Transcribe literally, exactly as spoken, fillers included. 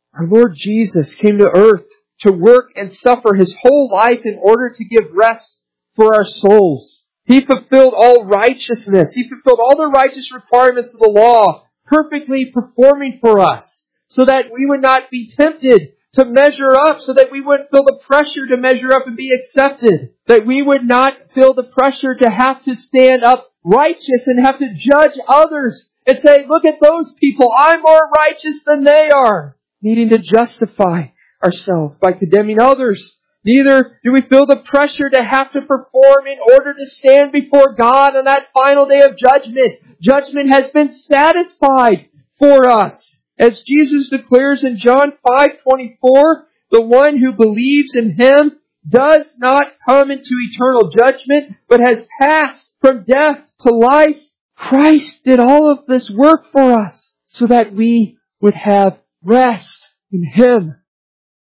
Our Lord Jesus came to earth to work and suffer His whole life in order to give rest for our souls. He fulfilled all righteousness. He fulfilled all the righteous requirements of the law, perfectly performing for us, so that we would not be tempted to measure up, so that we wouldn't feel the pressure to measure up and be accepted, that we would not feel the pressure to have to stand up righteous and have to judge others and say, look at those people, I'm more righteous than they are, needing to justify ourselves by condemning others. Neither do we feel the pressure to have to perform in order to stand before God on that final day of judgment. Judgment has been satisfied for us. As Jesus declares in John five twenty-four, the one who believes in Him does not come into eternal judgment, but has passed from death to life. Christ did all of this work for us so that we would have rest in Him.